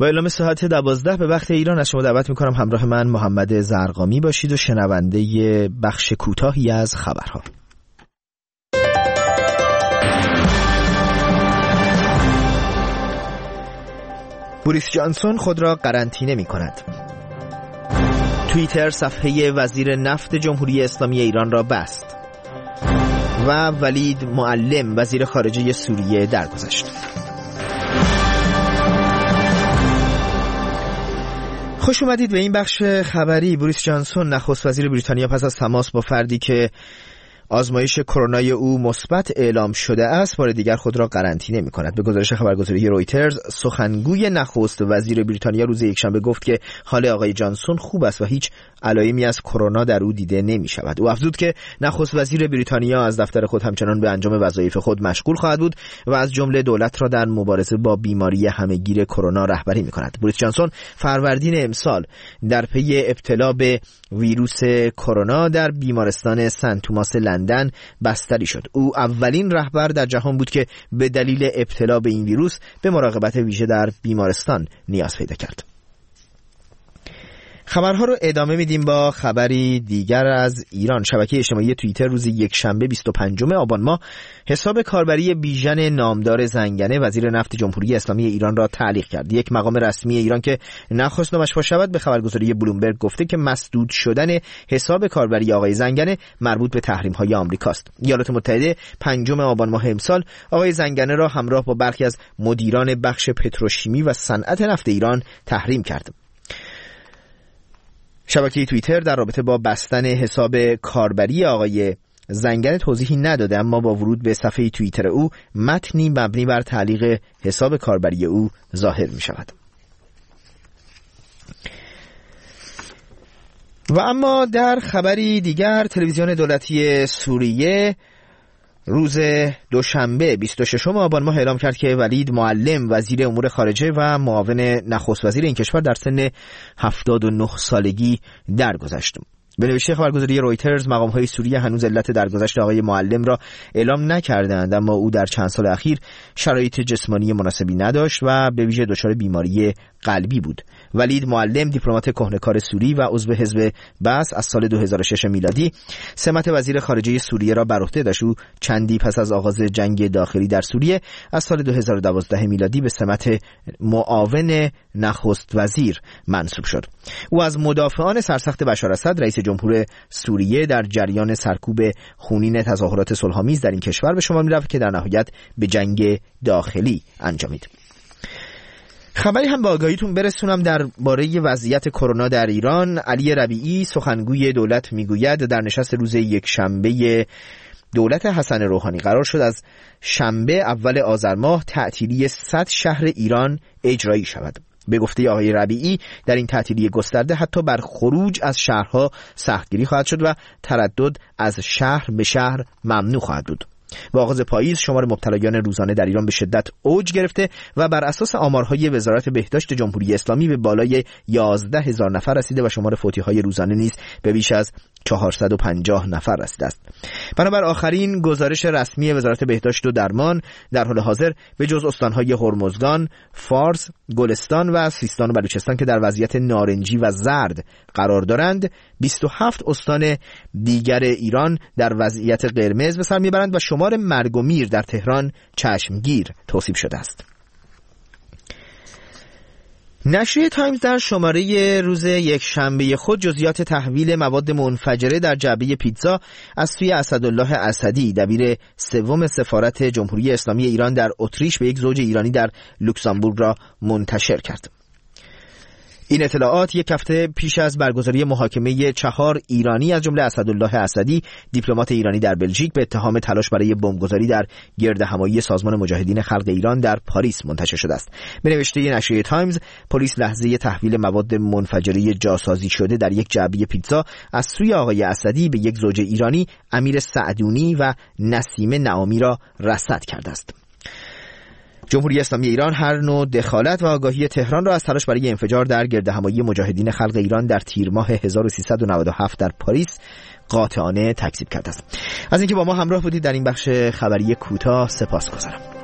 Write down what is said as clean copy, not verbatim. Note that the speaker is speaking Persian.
با اعلام ساعت 12 به وقت ایران از شما دعوت میکنم همراه من محمد زرقامی باشید و شنونده بخش کوتاهی از خبرها. بوریس جانسون خود را قرنطینه میکند. توییتر صفحه وزیر نفت جمهوری اسلامی ایران را بست و ولید معلم وزیر خارجه سوریه درگذشت. خوش اومدید به این بخش خبری. بوریس جانسون نخست وزیر بریتانیا پس از تماس با فردی که آزمایش کرونای او مثبت اعلام شده است بار دیگر خود را قرنطینه می‌کند. به گزارش خبرگزاری رویترز سخنگوی نخست وزیر بریتانیا روز یکشنبه گفت که حال آقای جانسون خوب است و هیچ علائمی از کرونا در او دیده نمی‌شود. او افزود که نخست وزیر بریتانیا از دفتر خود همچنان به انجام وظایف خود مشغول خواهد بود و از جمله دولت را در مبارزه با بیماری همهگیر کرونا رهبری می‌کند. بوریس جانسون فروردین امسال در پی ابتلا به ویروس کرونا در بیمارستان سن توماس لندن بستری شد. او اولین رهبر در جهان بود که به دلیل ابتلا به این ویروس به مراقبت ویژه در بیمارستان نیاز پیدا کرد. خبرها رو ادامه میدیم با خبری دیگر از ایران. شبکه اجتماعی توییتر روز یکشنبه 25 آبان ماه حساب کاربری بیژن نامدار زنگنه وزیر نفت جمهوری اسلامی ایران را تعلیق کرد. یک مقام رسمی ایران که نخواست نامش فاش شود به خبرگزاری بلومبرگ گفته که مسدود شدن حساب کاربری آقای زنگنه مربوط به تحریم‌های آمریکاست. ایالات متحده 5 آبان ماه امسال آقای زنگنه را همراه با برخی از مدیران بخش پتروشیمی و صنعت نفت ایران تحریم کرد. شبکه توییتر در رابطه با بستن حساب کاربری آقای زنگنه توضیحی نداده، اما با ورود به صفحه توییتر او متنی مبنی بر تعلیق حساب کاربری او ظاهر می شود. و اما در خبری دیگر تلویزیون دولتی سوریه روز دوشنبه 26 آبان ماه اعلام کرد که ولید معلم وزیر امور خارجه و معاون نخست وزیر این کشور در سن 79 سالگی درگذشت. به نوشته خبرگزاری رویترز مقام‌های سوریه هنوز علت درگذشت آقای معلم را اعلام نکردند، اما او در چند سال اخیر شرایط جسمانی مناسبی نداشت و به ویژه دچار بیماری قلبی بود. ولید معلم دیپلمات کهنه‌کار سوری و عضو حزب بعث از سال 2006 میلادی سمت وزیر خارجه سوریه را بر عهده داشت. او چندی پس از آغاز جنگ داخلی در سوریه از سال 2012 میلادی به سمت معاون نخست وزیر منصوب شد. او از مدافعان سرسخت بشار اسد رئیس جمهور سوریه در جریان سرکوب خونین تظاهرات صلح‌آمیز در این کشور به شمار می‌رفت که در نهایت به جنگ داخلی انجامید. خبری هم به آگاهیتون برسونم درباره وضعیت کرونا در ایران. علی ربیعی سخنگوی دولت میگوید در نشست روز یکشنبه دولت حسن روحانی قرار شد از شنبه اول آذر ماه تعطیلی 100 شهر ایران اجرایی شود. به گفته آقای ربیعی در این تعطیلی گسترده حتی بر خروج از شهرها سختگیری خواهد شد و تردد از شهر به شهر ممنوع خواهد بود. با آغاز پاییز شمار مبتلایان روزانه در ایران به شدت اوج گرفته و بر اساس آمارهای وزارت بهداشت جمهوری اسلامی به بالای 11,000 نفر رسیده و شمار فوتی‌های روزانه نیز به بیش از 450 نفر رسیده است. بنابر آخرین گزارش رسمی وزارت بهداشت و درمان در حال حاضر به جز استان‌های هرمزگان، فارس، گلستان و سیستان و بلوچستان که در وضعیت نارنجی و زرد قرار دارند، 27 استان دیگر ایران در وضعیت قرمز به سر میبرند و شمار مرگ و میر در تهران چشمگیر توصیف شده است. نشریه تایمز در شماره روز یکشنبه خود جزئیات تحویل مواد منفجره در جعبه پیتزا از سوی اسدالله اسدی دبیر سوم سفارت جمهوری اسلامی ایران در اتریش به یک زوج ایرانی در لوکزامبورگ را منتشر کرد. این اطلاعات یک هفته پیش از برگزاری محاکمه 4 ایرانی از جمله اسدالله اسدی دیپلمات ایرانی در بلژیک به اتهام تلاش برای بمبگذاری در گردهمایی سازمان مجاهدین خلق ایران در پاریس منتشر شده است. به نوشته نشریه تایمز پلیس لحظه تحویل مواد منفجره جاسازی شده در یک جعبه پیتزا از سوی آقای اسدی به یک زوج ایرانی امیر سعدونی و نسیم نعامی را رصد کرده است. جمهوری اسلامی ایران هر نوع دخالت و آگاهی تهران را از تلاش برای انفجار در گردهمایی مجاهدین خلق ایران در تیر ماه 1397 در پاریس قاطعانه تکذیب کرده است. از اینکه با ما همراه بودید در این بخش خبری کوتاه سپاسگزارم.